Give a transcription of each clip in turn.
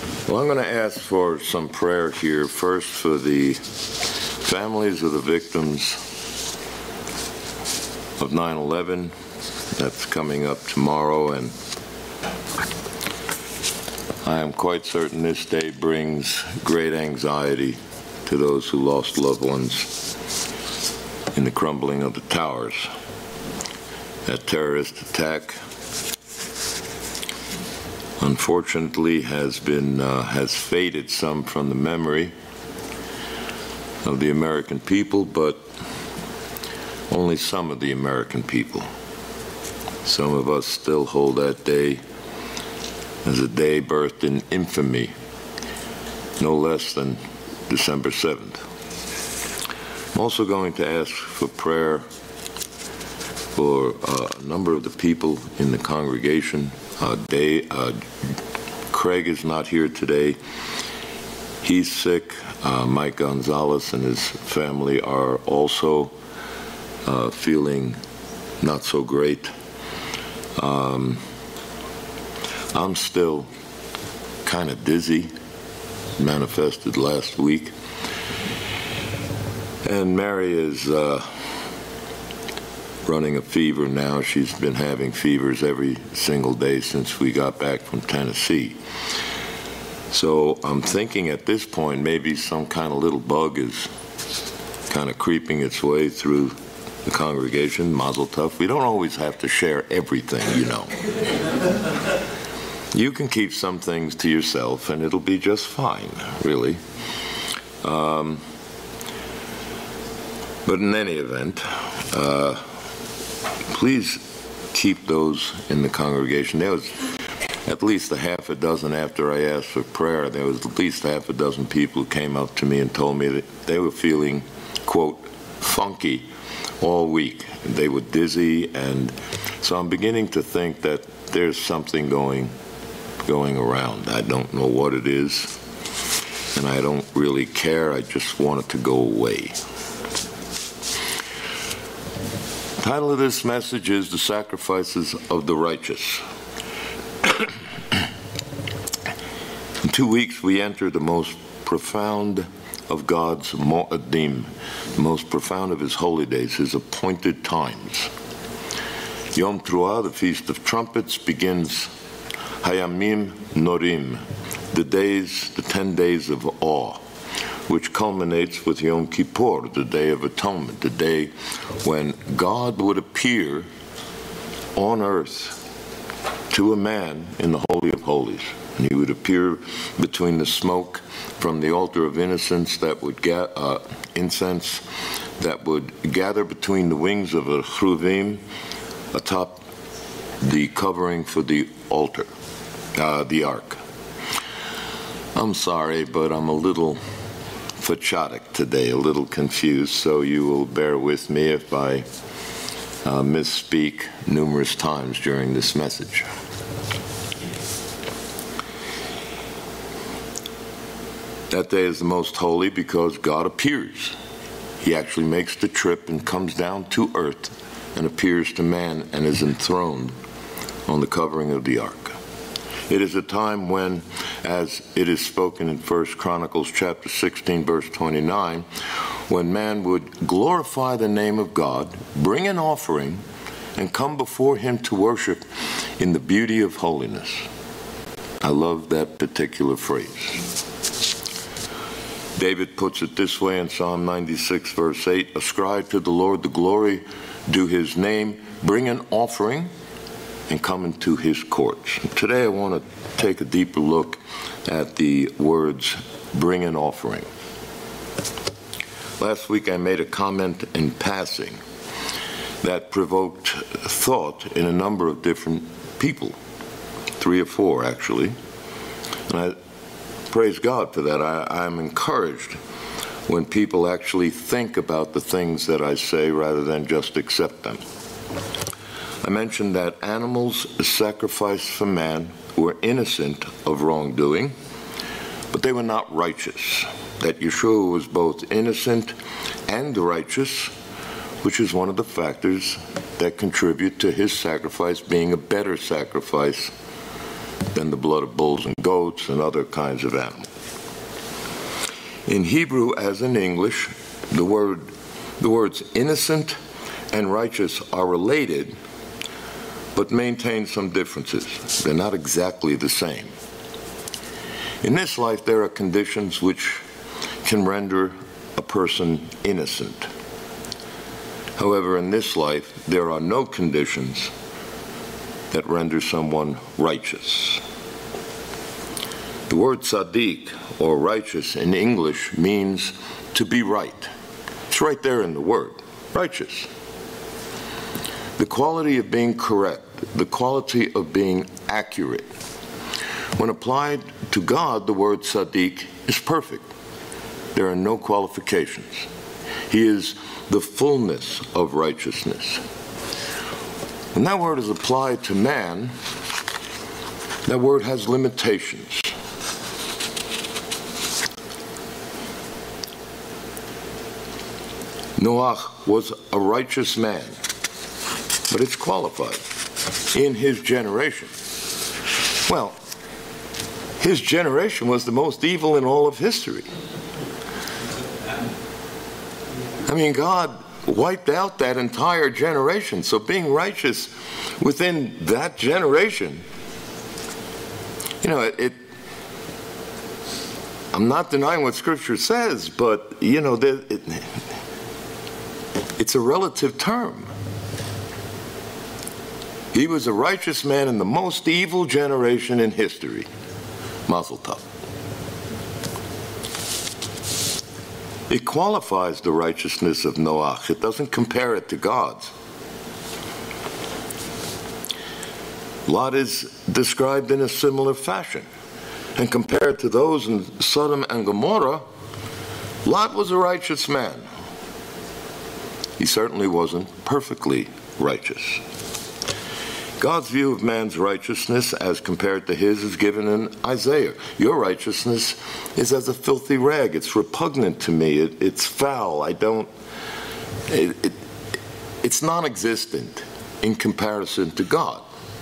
Well, I'm going to ask for some prayer here, first for the families of the victims of 9/11. That's coming up tomorrow, and I am quite certain this day brings great anxiety to those who lost loved ones in the crumbling of the towers. That terrorist attack, unfortunately, has faded some from the memory of the American people, but only some of the American people. Some of us still hold that day as a day birthed in infamy, no less than December 7th. I'm also going to ask for prayer for a number of the people in the congregation. Craig is not here today. He's sick. Mike Gonzalez and his family are also feeling not so great. I'm still kind of dizzy, manifested last week. And Mary is running a fever now. She's been having fevers every single day since we got back from Tennessee. So I'm thinking at this point maybe some kind of little bug is kind of creeping its way through the congregation. Mazel tov. We don't always have to share everything, you know. You can keep some things to yourself and it'll be just fine, really. But in any event, please keep those in the congregation. There was at least a half a dozen, after I asked for prayer, there was at least half a dozen people who came up to me and told me that they were feeling, quote, funky all week. They were dizzy, and so I'm beginning to think that there's something going around. I don't know what it is, and I don't really care. I just want it to go away. The title of this message is The Sacrifices of the Righteous. In 2 weeks, we enter the most profound of God's Mo'adim, the most profound of His holy days, His appointed times. Yom Teruah, the Feast of Trumpets, begins Hayamim Norim, the 10 days of awe, which culminates with Yom Kippur, the Day of Atonement, the day when God would appear on earth to a man in the Holy of Holies. And He would appear between the smoke from the altar of incense that would gather between the wings of a cheruvim atop the covering for the altar, the ark. I'm sorry, but I'm a little fachotic today, a little confused, so you will bear with me if I misspeak numerous times during this message. That day is the most holy because God appears. He actually makes the trip and comes down to earth and appears to man and is enthroned on the covering of the ark. It is a time when, as it is spoken in 1 Chronicles chapter 16, verse 29, when man would glorify the name of God, bring an offering, and come before Him to worship in the beauty of holiness. I love that particular phrase. David puts it this way in Psalm 96, verse 8, ascribe to the Lord the glory due His name, bring an offering, and come into His courts. Today I want to take a deeper look at the words, bring an offering. Last week I made a comment in passing that provoked thought in a number of different people, 3 or 4 actually, and I praise God for that. I'm encouraged when people actually think about the things that I say rather than just accept them. I mentioned that animals sacrificed for man were innocent of wrongdoing, but they were not righteous. That Yeshua was both innocent and righteous, which is one of the factors that contribute to His sacrifice being a better sacrifice than the blood of bulls and goats and other kinds of animals. In Hebrew, as in English, the words innocent and righteous are related, but maintain some differences. They're not exactly the same. In this life, there are conditions which can render a person innocent. However, in this life, there are no conditions that render someone righteous. The word tzaddik, or righteous, in English means to be right. It's right there in the word, righteous. The quality of being correct, the quality of being accurate. When applied to God, the word tzaddik is perfect. There are no qualifications. He is the fullness of righteousness. When that word is applied to man, that word has limitations. Noach was a righteous man, but it's qualified in his generation. Well, his generation was the most evil in all of history. I mean, God wiped out that entire generation. So being righteous within that generation, you know, I'm not denying what Scripture says, but, you know, it's a relative term. He was a righteous man in the most evil generation in history. Mazel tov. It qualifies the righteousness of Noach. It doesn't compare it to God's. Lot is described in a similar fashion. And compared to those in Sodom and Gomorrah, Lot was a righteous man. He certainly wasn't perfectly righteous. God's view of man's righteousness as compared to his is given in Isaiah. Your righteousness is as a filthy rag. It's repugnant to me. It's foul. It's non-existent in comparison to God.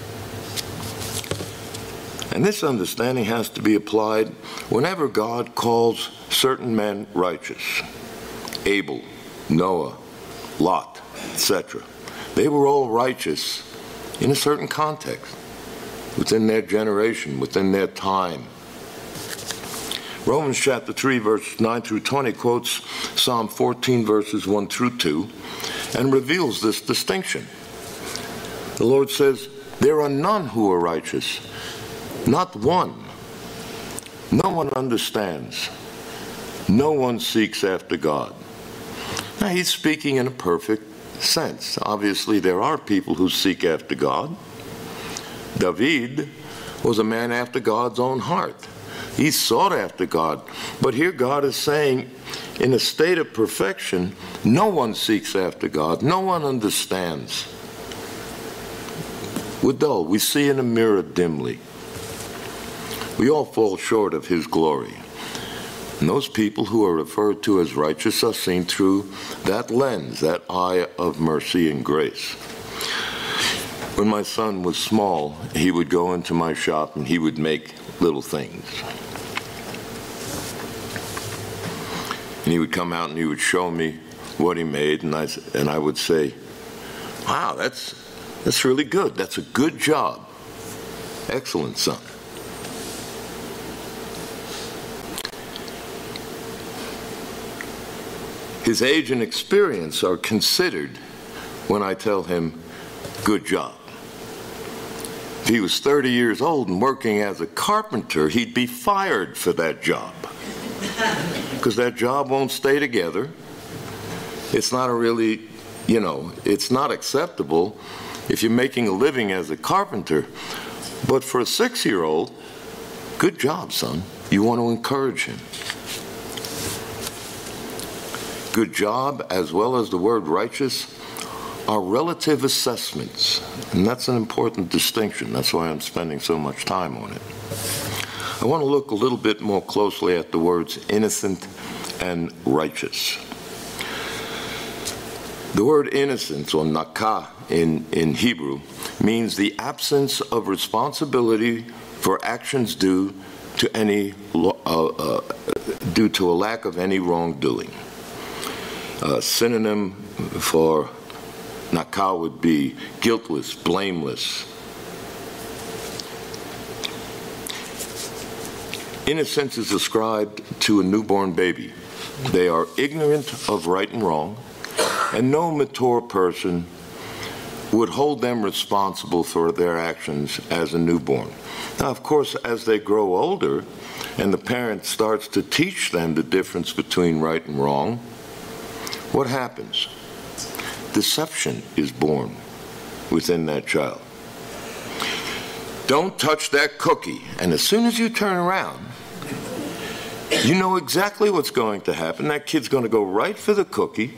And this understanding has to be applied whenever God calls certain men righteous. Abel, Noah, Lot, etc. They were all righteous in a certain context, within their generation, within their time. Romans chapter 3, verses 9 through 20 quotes Psalm 14, verses 1 through 2, and reveals this distinction. The Lord says, "There are none who are righteous, not one. No one understands. No one seeks after God." Now, he's speaking in a perfect sense. Obviously, there are people who seek after God. David was a man after God's own heart. He sought after God. But here God is saying, in a state of perfection, no one seeks after God. No one understands. We're dull. We see in a mirror dimly. We all fall short of his glory. And those people who are referred to as righteous are seen through that lens, that eye of mercy and grace. When my son was small, he would go into my shop and he would make little things. And he would come out and he would show me what he made, and I would say, "Wow, that's really good. That's a good job. Excellent, son." His age and experience are considered when I tell him, "Good job." If he was 30 years old and working as a carpenter, he'd be fired for that job. Because that job won't stay together. It's not it's not acceptable if you're making a living as a carpenter. But for a 6-year-old, good job, son. You want to encourage him. Good job, as well as the word righteous, are relative assessments. And that's an important distinction. That's why I'm spending so much time on it. I want to look a little bit more closely at the words innocent and righteous. The word innocence, or nakah in Hebrew, means the absence of responsibility for actions due to a lack of any wrongdoing. A synonym for nakal would be guiltless, blameless. Innocence is ascribed to a newborn baby. They are ignorant of right and wrong, and no mature person would hold them responsible for their actions as a newborn. Now, of course, as they grow older and the parent starts to teach them the difference between right and wrong, what happens? Deception is born within that child. Don't touch that cookie. And as soon as you turn around, you know exactly what's going to happen. That kid's going to go right for the cookie.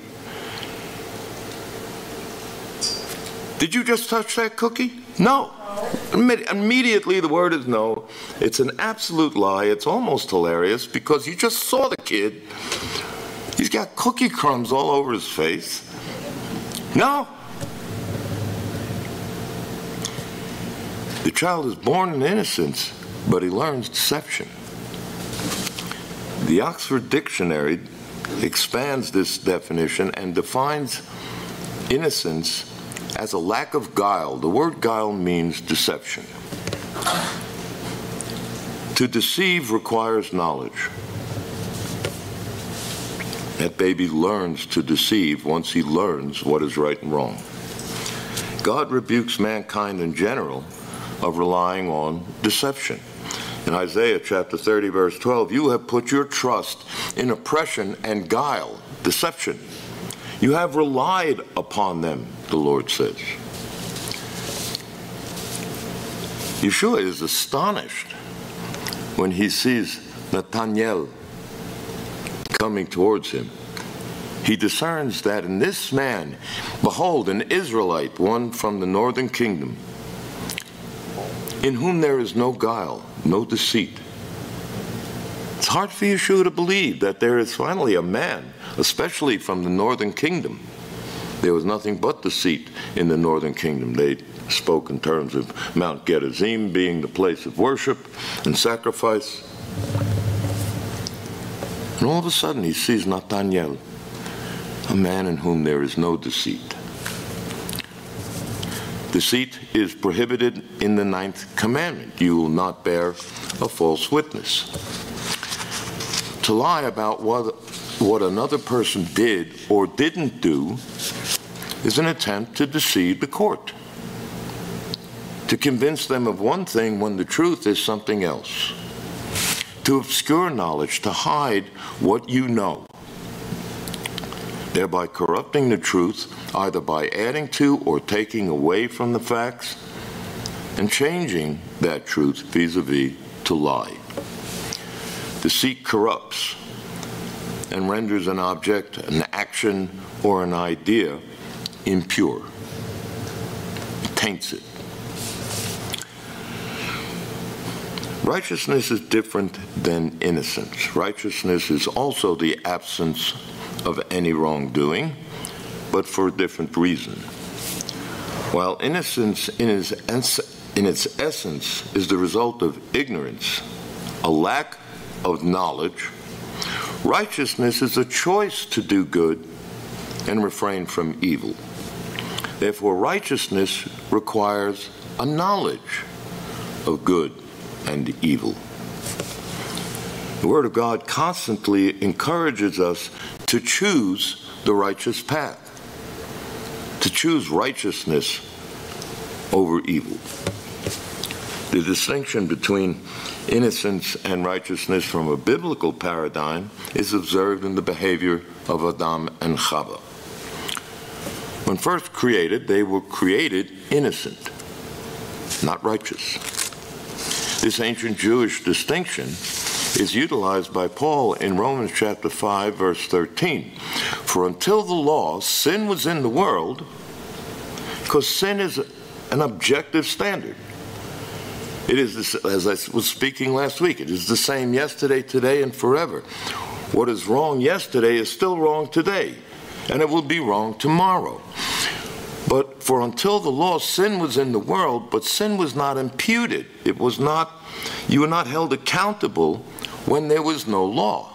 Did you just touch that cookie? No. Immediately the word is no. It's an absolute lie. It's almost hilarious because you just saw the kid. He's got cookie crumbs all over his face. No. The child is born in innocence, but he learns deception. The Oxford Dictionary expands this definition and defines innocence as a lack of guile. The word guile means deception. To deceive requires knowledge. That baby learns to deceive once he learns what is right and wrong. God rebukes mankind in general of relying on deception. In Isaiah chapter 30, verse 12, you have put your trust in oppression and guile, deception. You have relied upon them, the Lord says. Yeshua is astonished when he sees Nathanael coming towards him. He discerns that in this man, behold, an Israelite, one from the northern kingdom, in whom there is no guile, no deceit. It's hard for Yeshua to believe that there is finally a man, especially from the northern kingdom. There was nothing but deceit in the northern kingdom. They spoke in terms of Mount Gerizim being the place of worship and sacrifice. And all of a sudden he sees Nathanael, a man in whom there is no deceit. Deceit is prohibited in the 9th commandment. You will not bear a false witness. To lie about what another person did or didn't do is an attempt to deceive the court, to convince them of one thing when the truth is something else, to obscure knowledge, to hide what you know, thereby corrupting the truth either by adding to or taking away from the facts and changing that truth vis-a-vis to lie. Deceit corrupts and renders an object, an action, or an idea impure. It taints it. Righteousness is different than innocence. Righteousness is also the absence of any wrongdoing, but for a different reason. While innocence in its essence is the result of ignorance, a lack of knowledge, righteousness is a choice to do good and refrain from evil. Therefore, righteousness requires a knowledge of good and evil. The Word of God constantly encourages us to choose the righteous path, to choose righteousness over evil. The distinction between innocence and righteousness from a biblical paradigm is observed in the behavior of Adam and Chava. When first created, they were created innocent, not righteous. This ancient Jewish distinction is utilized by Paul in Romans chapter 5, verse 13. For until the law, sin was in the world, because sin is an objective standard. It is, as I was speaking last week, it is the same yesterday, today, and forever. What is wrong yesterday is still wrong today, and it will be wrong tomorrow. But For until the law, sin was in the world, but sin was not imputed. It was not, you were not held accountable when there was no law.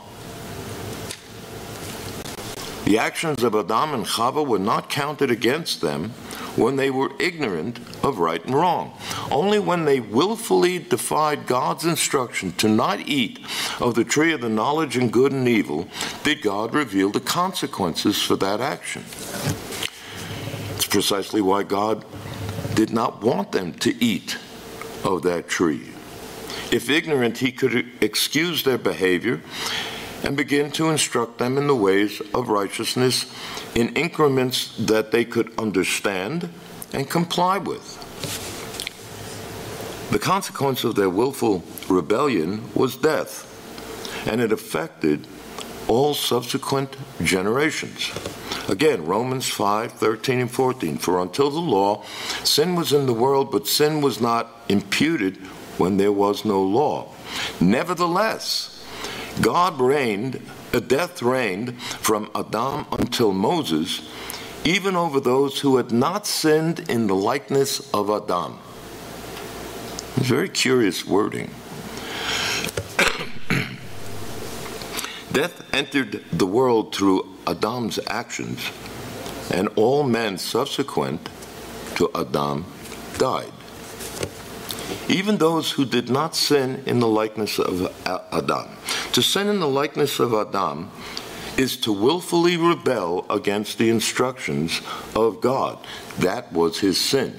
The actions of Adam and Chava were not counted against them when they were ignorant of right and wrong. Only when they willfully defied God's instruction to not eat of the tree of the knowledge of good and evil did God reveal the consequences for that action. It's precisely why God did not want them to eat of that tree. If ignorant, he could excuse their behavior and begin to instruct them in the ways of righteousness in increments that they could understand and comply with. The consequence of their willful rebellion was death, and it affected all subsequent generations. Again, Romans 5:13 and 14. For until the law, sin was in the world, but sin was not imputed when there was no law. Nevertheless, death reigned from Adam until Moses, even over those who had not sinned in the likeness of Adam. It's very curious wording. Death entered the world through Adam's actions, and all men subsequent to Adam died. Even those who did not sin in the likeness of Adam. To sin in the likeness of Adam is to willfully rebel against the instructions of God. That was his sin.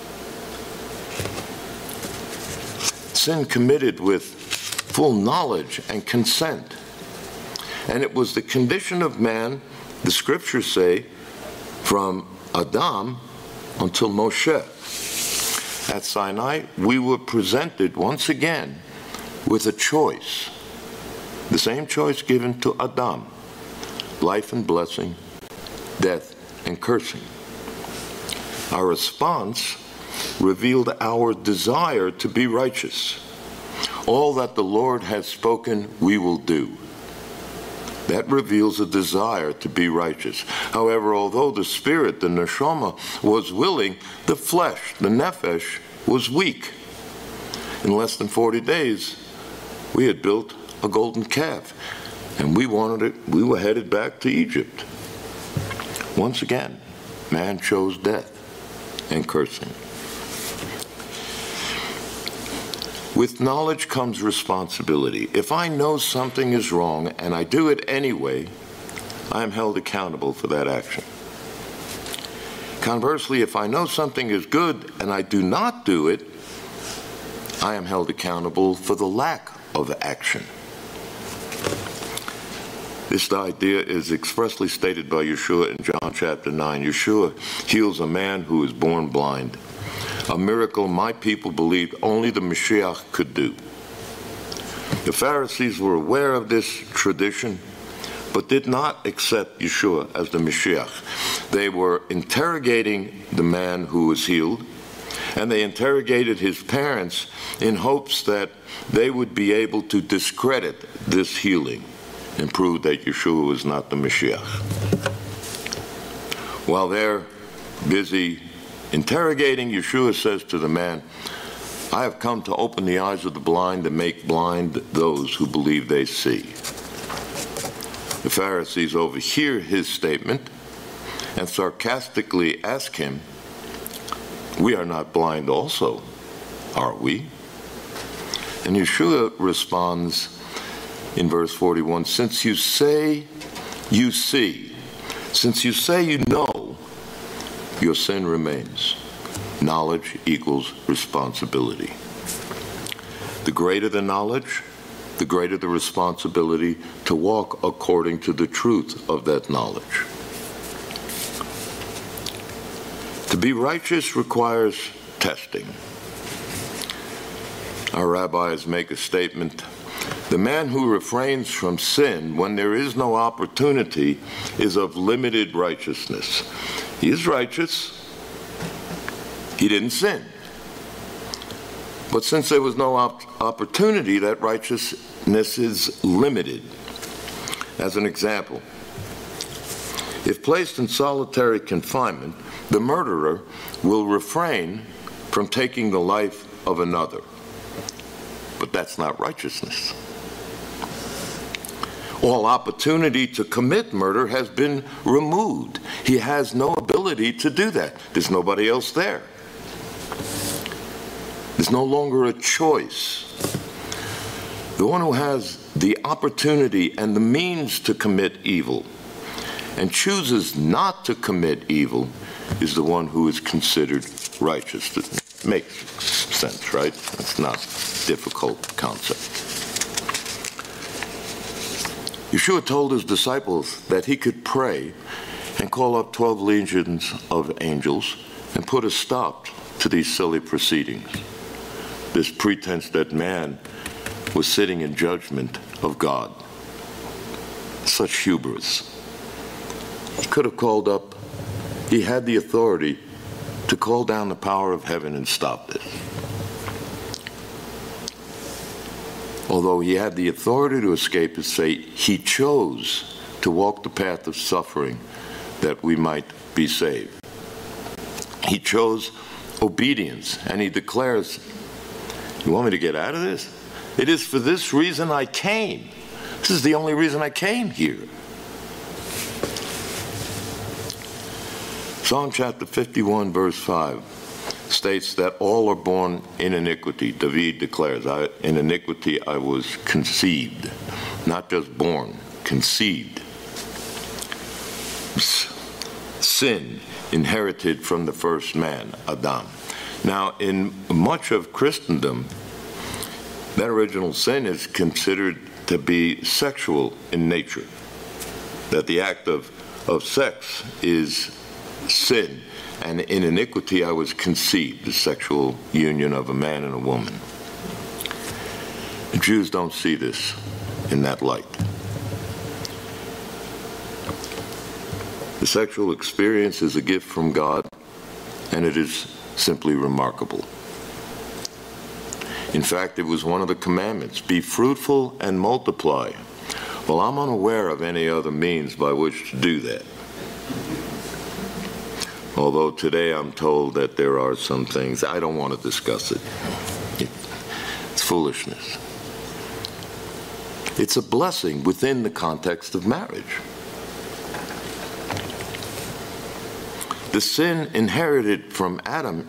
Sin committed with full knowledge and consent. And it was the condition of man, the scriptures say, from Adam until Moshe. At Sinai, we were presented once again with a choice. The same choice given to Adam: life and blessing, death and cursing. Our response revealed our desire to be righteous. All that the Lord has spoken, we will do. That reveals a desire to be righteous. However, although the spirit, the neshama, was willing, the flesh, the nephesh, was weak. In less than 40 days, we had built a golden calf, and we were headed back to Egypt. Once again, man chose death and cursing. With knowledge comes responsibility. If I know something is wrong and I do it anyway, I am held accountable for that action. Conversely, if I know something is good and I do not do it, I am held accountable for the lack of action. This idea is expressly stated by Yeshua in John chapter 9. Yeshua heals a man who is born blind, a miracle my people believed only the Mashiach could do. The Pharisees were aware of this tradition, but did not accept Yeshua as the Mashiach. They were interrogating the man who was healed, and they interrogated his parents in hopes that they would be able to discredit this healing and prove that Yeshua was not the Mashiach. While they're busy interrogating, Yeshua says to the man, I have come to open the eyes of the blind and make blind those who believe they see. The Pharisees overhear his statement and sarcastically ask him, we are not blind also, are we? And Yeshua responds in verse 41, since you say you see, since you say you know, your sin remains. Knowledge equals responsibility. The greater the knowledge, the greater the responsibility to walk according to the truth of that knowledge. To be righteous requires testing. Our rabbis make a statement, the man who refrains from sin when there is no opportunity is of limited righteousness. He is righteous. He didn't sin. But since there was no opportunity, that righteousness is limited. As an example, If placed in solitary confinement, the murderer will refrain from taking the life of another. But that's not righteousness. All opportunity to commit murder has been removed. He has no ability to do that. There's nobody else there. There's no longer a choice. The one who has the opportunity and the means to commit evil and chooses not to commit evil is the one who is considered righteous. It makes sense, right? It's not a difficult concept. Yeshua told his disciples that he could pray and call up 12 legions of angels and put a stop to these silly proceedings. This pretense that man was sitting in judgment of God. Such hubris. He could have called up, he had the authority to call down the power of heaven and stop this. Although he had the authority to escape his fate, he chose to walk the path of suffering that we might be saved. He chose obedience, and he declares, "You want me to get out of this? It is for this reason I came. This is the only reason I came here." Psalm chapter 51, verse 5 states that all are born in iniquity. David declares, in iniquity I was conceived. Not just born, conceived. Sin inherited from the first man, Adam. Now, in much of Christendom, that original sin is considered to be sexual in nature. That the act of sex is sin. And in iniquity I was conceived, the sexual union of a man and a woman. The Jews don't see this in that light. The sexual experience is a gift from God, and it is simply remarkable. In fact, it was one of the commandments, be fruitful and multiply. Well, I'm unaware of any other means by which to do that. Although today I'm told that there are some things, I don't want to discuss it. It's foolishness. It's a blessing within the context of marriage. The sin inherited from Adam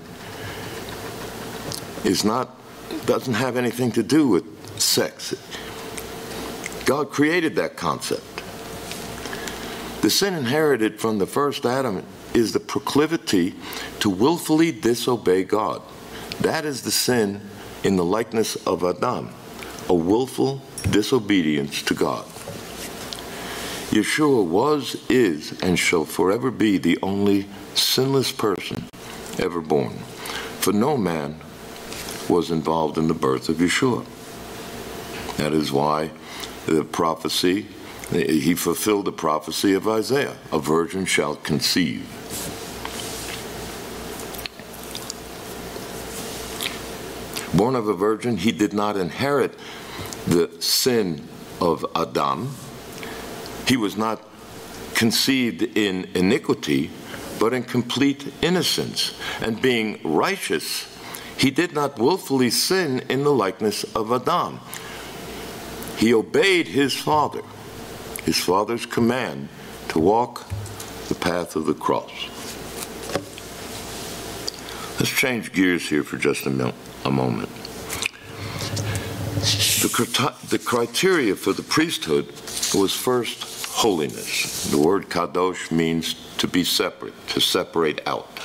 doesn't have anything to do with sex. God created that concept. The sin inherited from the first Adam is the proclivity to willfully disobey God. That is the sin in the likeness of Adam, a willful disobedience to God. Yeshua was, is, and shall forever be the only sinless person ever born. For no man was involved in the birth of Yeshua. That is why the prophecy, he fulfilled the prophecy of Isaiah, a virgin shall conceive. Born of a virgin, he did not inherit the sin of Adam. He was not conceived in iniquity, but in complete innocence. And being righteous, he did not willfully sin in the likeness of Adam. He obeyed his father's command to walk the path of the cross. Let's change gears here for just a moment. The criteria for the priesthood was first holiness. The word kadosh means to be separate, to separate out.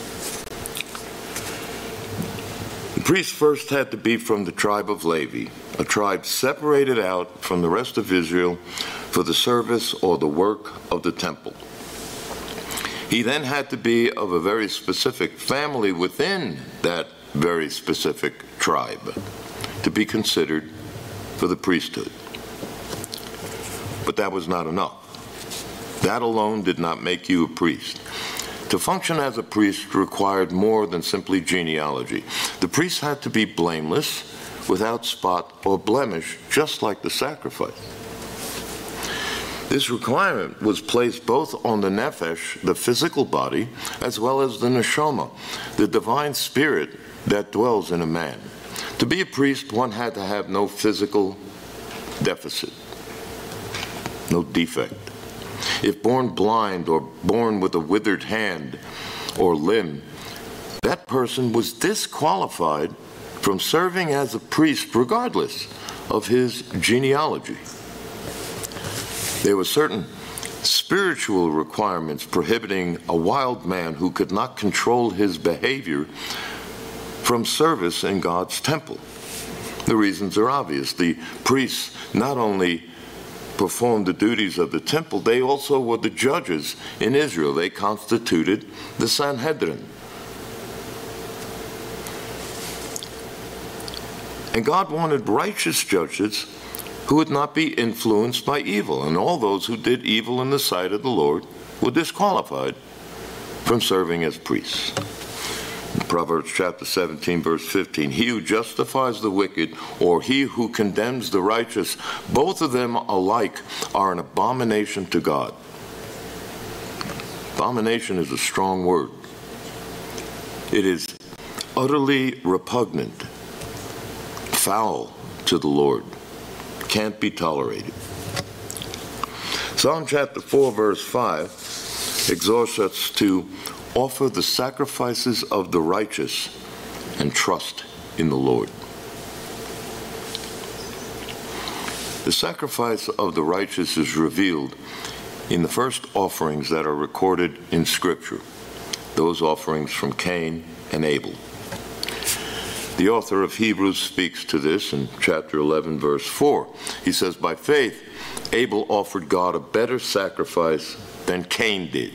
The priest first had to be from the tribe of Levi, a tribe separated out from the rest of Israel for the service or the work of the temple. He then had to be of a very specific family within that very specific tribe to be considered for the priesthood. But that was not enough. That alone did not make you a priest. To function as a priest required more than simply genealogy. The priest had to be blameless, without spot or blemish, just like the sacrifice. This requirement was placed both on the nephesh, the physical body, as well as the neshama, the divine spirit that dwells in a man. To be a priest, one had to have no physical deficit, no defect. If born blind or born with a withered hand or limb, that person was disqualified from serving as a priest regardless of his genealogy. There were certain spiritual requirements prohibiting a wild man who could not control his behavior from service in God's temple. The reasons are obvious. The priests not only performed the duties of the temple, they also were the judges in Israel. They constituted the Sanhedrin. And God wanted righteous judges who would not be influenced by evil, and all those who did evil in the sight of the Lord were disqualified from serving as priests. In Proverbs chapter 17, verse 15, he who justifies the wicked or he who condemns the righteous, both of them alike are an abomination to God. Abomination is a strong word. It is utterly repugnant, foul to the Lord. Can't be tolerated. Psalm chapter 4, verse 5 exhorts us to offer the sacrifices of the righteous and trust in the Lord. The sacrifice of the righteous is revealed in the first offerings that are recorded in Scripture, those offerings from Cain and Abel. The author of Hebrews speaks to this in chapter 11, verse 4. He says, by faith, Abel offered God a better sacrifice than Cain did.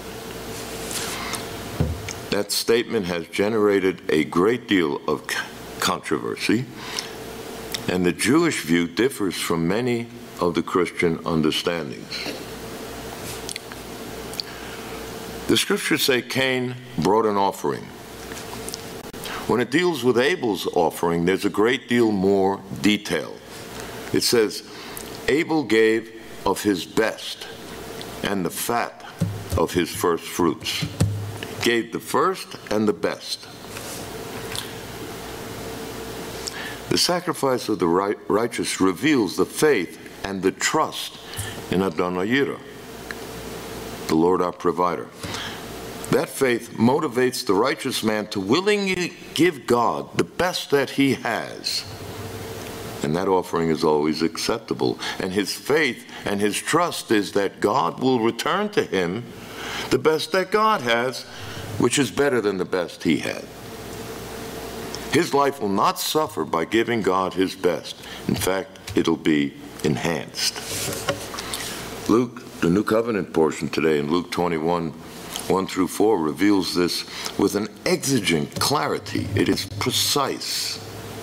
That statement has generated a great deal of controversy, and the Jewish view differs from many of the Christian understandings. The scriptures say Cain brought an offering. When it deals with Abel's offering, there's a great deal more detail. It says, Abel gave of his best and the fat of his first fruits. Gave the first and the best. The sacrifice of the righteous reveals the faith and the trust in Adonai Yireh, the Lord our provider. That faith motivates the righteous man to willingly give God the best that he has. And that offering is always acceptable. And his faith and his trust is that God will return to him the best that God has, which is better than the best he had. His life will not suffer by giving God his best. In fact, it'll be enhanced. Luke, the New Covenant portion today in Luke 21, 1 through 4 reveals this with an exigent clarity. It is precise.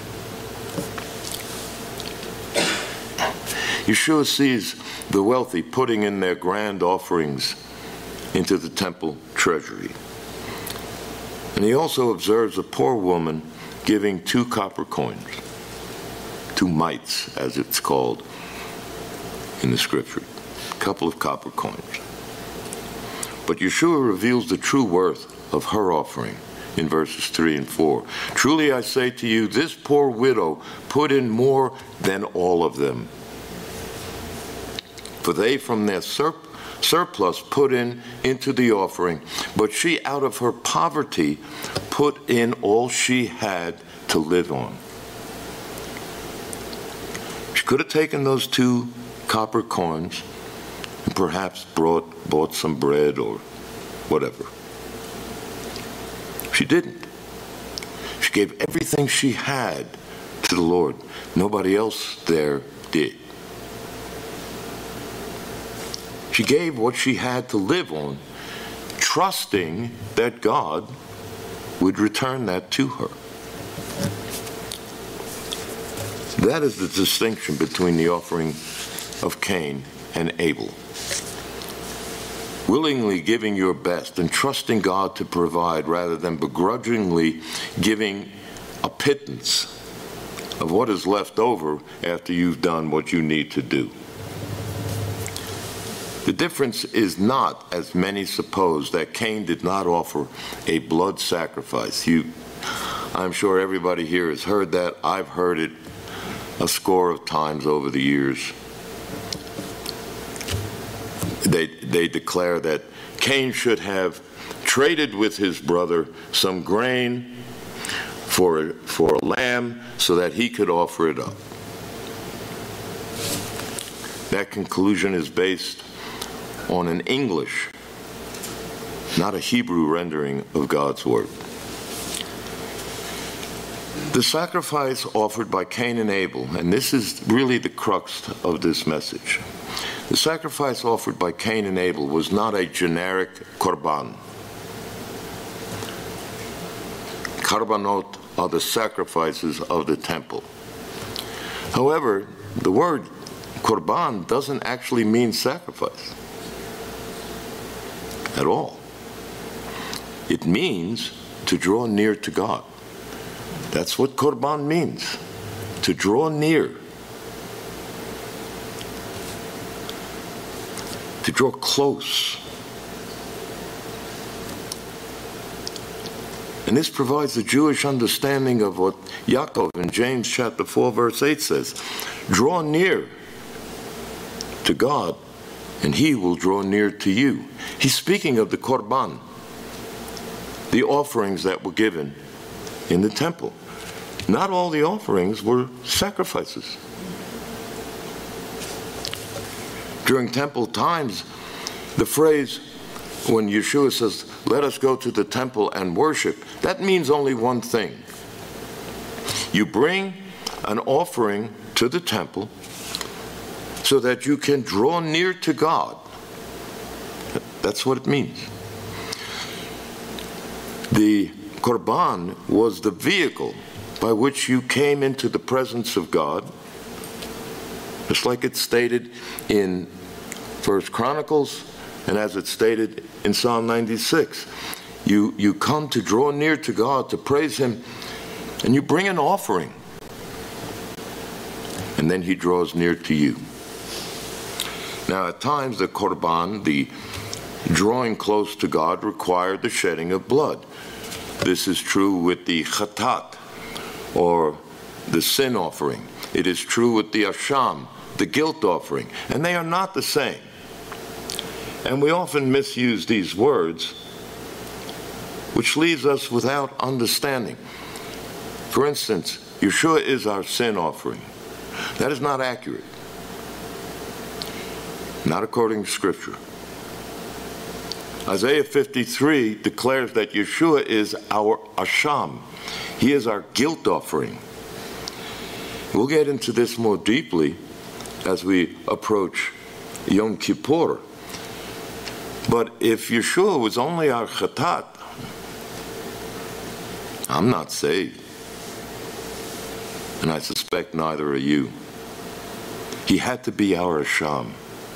Yeshua sees the wealthy putting in their grand offerings into the temple treasury. And he also observes a poor woman giving 2 copper coins, 2 mites as it's called in the scripture, a couple of copper coins. But Yeshua reveals the true worth of her offering in verses 3 and 4. Truly I say to you, this poor widow put in more than all of them. For they from their surplus put into the offering, but she out of her poverty put in all she had to live on. She could have taken those 2 copper coins and perhaps bought some bread or whatever. She didn't. She gave everything she had to the Lord. Nobody else there did. She gave what she had to live on, trusting that God would return that to her. That is the distinction between the offering of Cain and Abel. Willingly giving your best and trusting God to provide rather than begrudgingly giving a pittance of what is left over after you've done what you need to do. The difference is not, as many suppose, that Cain did not offer a blood sacrifice. I'm sure everybody here has heard that. I've heard it a score of times over the years. They declare that Cain should have traded with his brother some grain for a lamb so that he could offer it up. That conclusion is based on an English, not a Hebrew rendering of God's word. The sacrifice offered by Cain and Abel, and this is really the crux of this message. The sacrifice offered by Cain and Abel was not a generic korban. Karbanot are the sacrifices of the temple. However, the word korban doesn't actually mean sacrifice at all. It means to draw near to God. That's what korban means, to draw near, to draw close. And this provides the Jewish understanding of what Yaakov in James chapter 4 verse 8 says. Draw near to God and he will draw near to you. He's speaking of the korban, the offerings that were given in the temple. Not all the offerings were sacrifices. During temple times, the phrase, when Yeshua says, let us go to the temple and worship, that means only one thing. You bring an offering to the temple so that you can draw near to God. That's what it means. The korban was the vehicle by which you came into the presence of God, just like it's stated in 1 Chronicles and as it's stated in Psalm 96. You come to draw near to God, to praise him, and you bring an offering. And then he draws near to you. Now, at times, the korban, the drawing close to God, required the shedding of blood. This is true with the chatat, or the sin offering. It is true with the asham, the guilt offering. And they are not the same. And we often misuse these words, which leaves us without understanding. For instance, Yeshua is our sin offering. That is not accurate. Not according to Scripture. Isaiah 53 declares that Yeshua is our asham. He is our guilt offering. We'll get into this more deeply as we approach Yom Kippur. But if Yeshua was only our chatat, I'm not saved. And I suspect neither are you. He had to be our asham.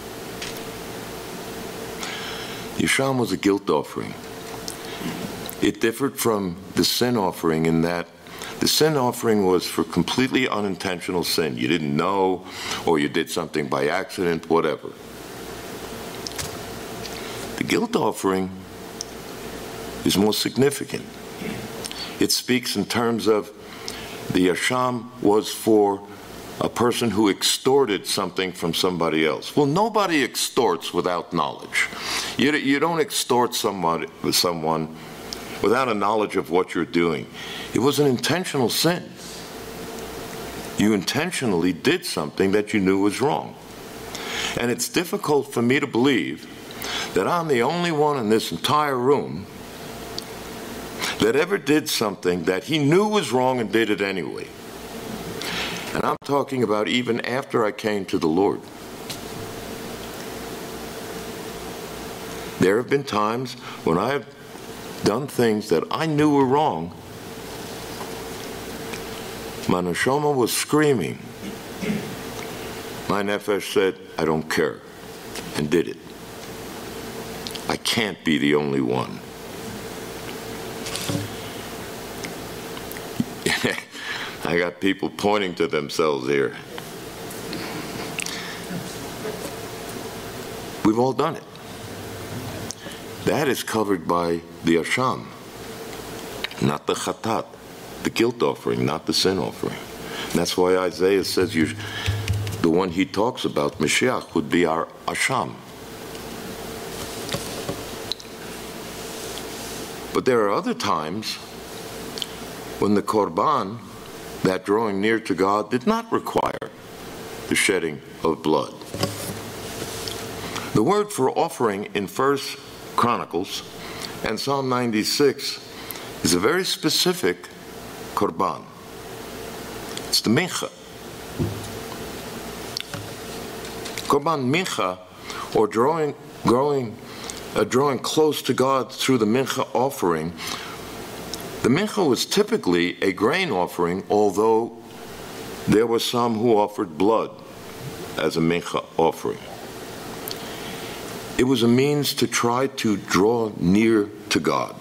Yesham was a guilt offering. It differed from the sin offering in that the sin offering was for completely unintentional sin. You didn't know, or you did something by accident, whatever. The guilt offering is more significant. It speaks in terms of the asham was for a person who extorted something from somebody else. Well, nobody extorts without knowledge. You don't extort someone without a knowledge of what you're doing. It was an intentional sin. You intentionally did something that you knew was wrong. And it's difficult for me to believe that I'm the only one in this entire room that ever did something that he knew was wrong and did it anyway. And I'm talking about even after I came to the Lord. There have been times when I have done things that I knew were wrong. My neshama was screaming. My nefesh said, I don't care, and did it. I can't be the only one. I got people pointing to themselves here. We've all done it. That is covered by the Asham, not the Chatat, the guilt offering, not the sin offering. And that's why Isaiah says the one he talks about, Mashiach, would be our Asham. But there are other times when the Korban, that drawing near to God, did not require the shedding of blood. The word for offering in 1 Chronicles and Psalm 96 is a very specific Korban. It's the Mincha. Korban Mincha, or drawing close to God through the Mincha offering. The Mincha was typically a grain offering, although there were some who offered blood as a Mincha offering. It was a means to try to draw near to God.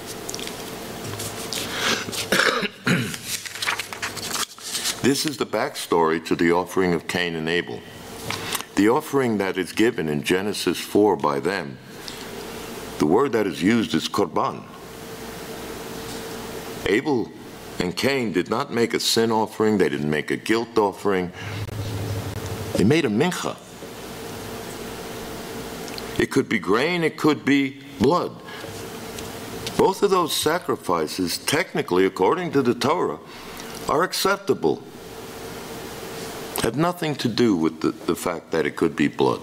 This is the backstory to the offering of Cain and Abel. The offering that is given in Genesis 4 by them, the word that is used is korban. Abel and Cain did not make a sin offering, they didn't make a guilt offering. They made a mincha. It could be grain, it could be blood. Both of those sacrifices, technically, according to the Torah, are acceptable. Had nothing to do with the fact that it could be blood.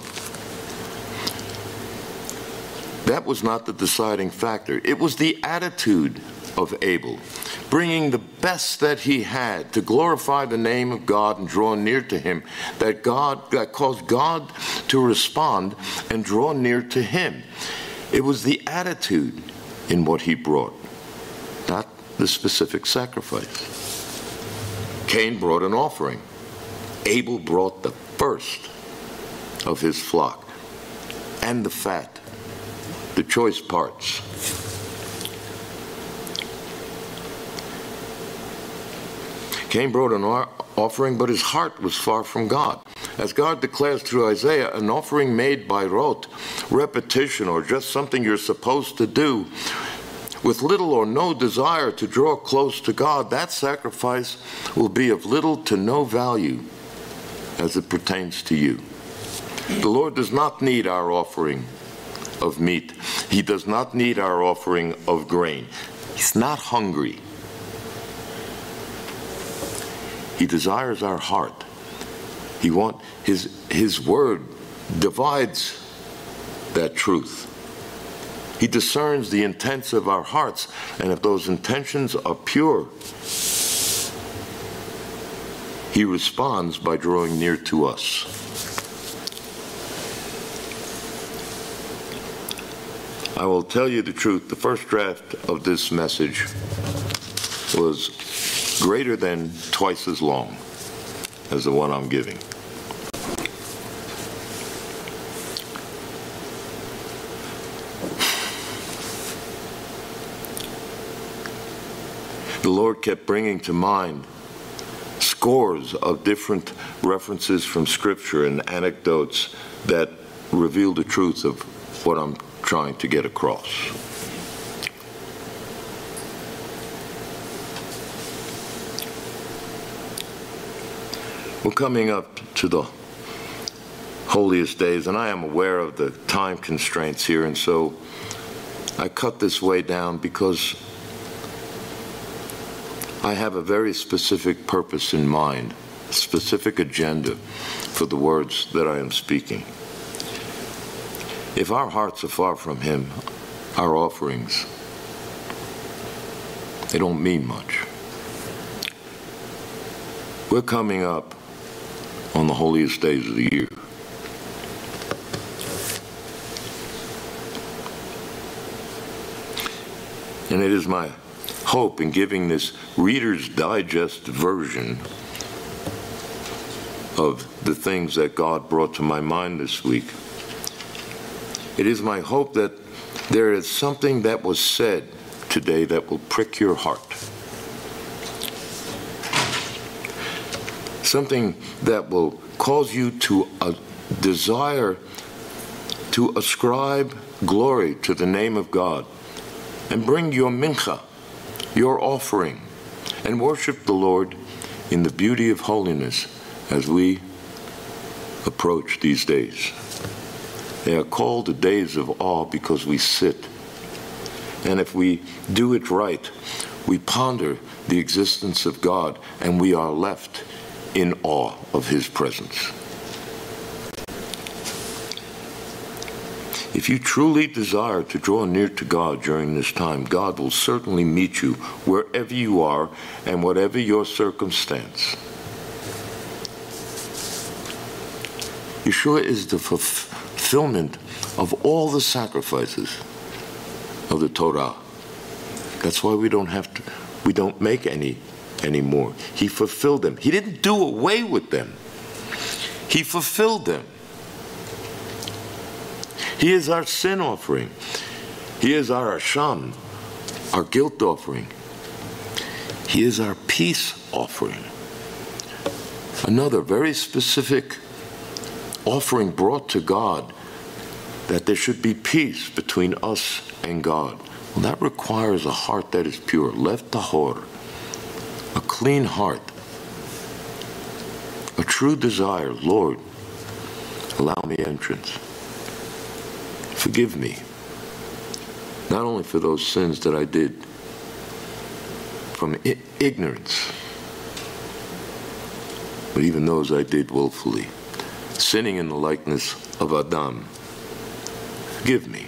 That was not the deciding factor. It was the attitude of Abel, bringing the best that he had to glorify the name of God and draw near to him, that caused God to respond and draw near to him. It was the attitude in what he brought, not the specific sacrifice. Cain brought an offering. Abel brought the first of his flock and the fat, the choice parts. Cain brought an offering, but his heart was far from God. As God declares through Isaiah, an offering made by rote, repetition, or just something you're supposed to do, with little or no desire to draw close to God, that sacrifice will be of little to no value as it pertains to you. The Lord does not need our offering of meat. He does not need our offering of grain. He's not hungry. He desires our heart. His word divides that truth. He discerns the intents of our hearts, and if those intentions are pure, he responds by drawing near to us. I will tell you the truth. The first draft of this message was greater than twice as long as the one I'm giving. The Lord kept bringing to mind scores of different references from Scripture and anecdotes that reveal the truth of what I'm trying to get across. We're coming up to the holiest days, and I am aware of the time constraints here, and so I cut this way down because I have a very specific purpose in mind, a specific agenda for the words that I am speaking. If our hearts are far from Him, our offerings, they don't mean much. We're coming up on the holiest days of the year. And it is my hope in giving this Reader's Digest version of the things that God brought to my mind this week. It is my hope that there is something that was said today that will prick your heart. Something that will cause you to desire to ascribe glory to the name of God, and bring your mincha, your offering, and worship the Lord in the beauty of holiness as we approach these days. They are called the days of awe because we sit. And if we do it right, we ponder the existence of God, and we are left in awe of His presence. If you truly desire to draw near to God during this time, God will certainly meet you wherever you are and whatever your circumstance. Yeshua is the fulfillment of all the sacrifices of the Torah. That's why we don't make any anymore. He fulfilled them. He didn't do away with them. He fulfilled them. He is our sin offering. He is our asham, our guilt offering. He is our peace offering. Another very specific offering brought to God, that there should be peace between us and God. Well, that requires a heart that is pure, lev tahor, a clean heart, a true desire. Lord, allow me entrance. Forgive me, not only for those sins that I did from ignorance, but even those I did willfully, sinning in the likeness of Adam. Forgive me.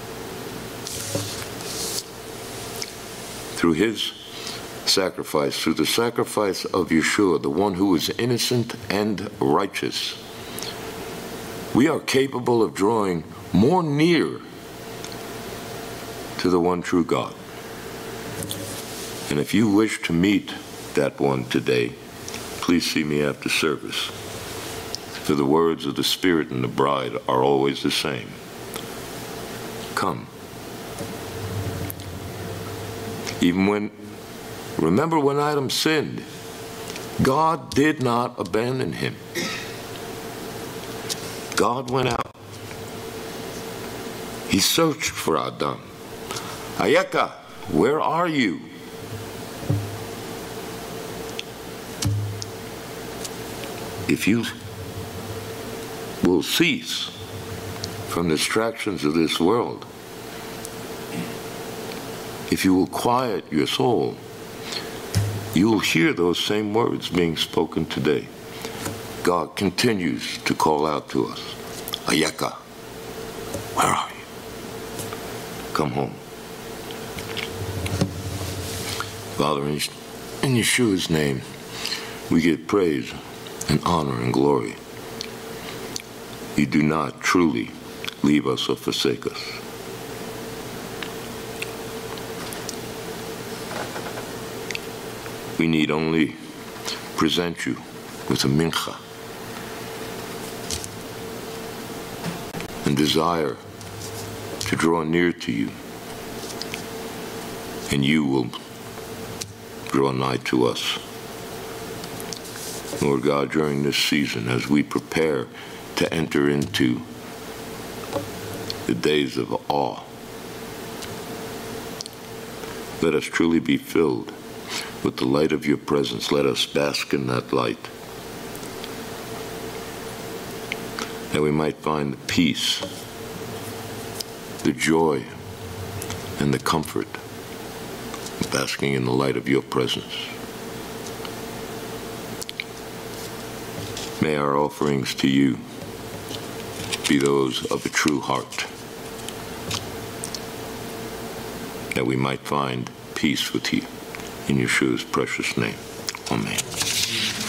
Through His sacrifice, through the sacrifice of Yeshua, the one who is innocent and righteous, we are capable of drawing more near to the one true God. And if you wish to meet that one today, please see me after service. For the words of the Spirit and the bride are always the same. Come. Remember when Adam sinned, God did not abandon him. God went out. He searched for Adam. Ayeka, where are you? If you will cease from the distractions of this world, if you will quiet your soul, you will hear those same words being spoken today. God continues to call out to us, Ayeka, where are you? Come home. Father, in Yeshua's name, we give praise and honor and glory. You do not truly leave us or forsake us. We need only present you with a mincha and desire to draw near to you, and you will draw nigh to us. Lord God, during this season, as we prepare to enter into the days of awe, let us truly be filled with the light of your presence. Let us bask in that light, that we might find the peace, the joy, and the comfort of basking in the light of your presence. May our offerings to you be those of a true heart, that we might find peace with you. In Yeshua's precious name. Amen.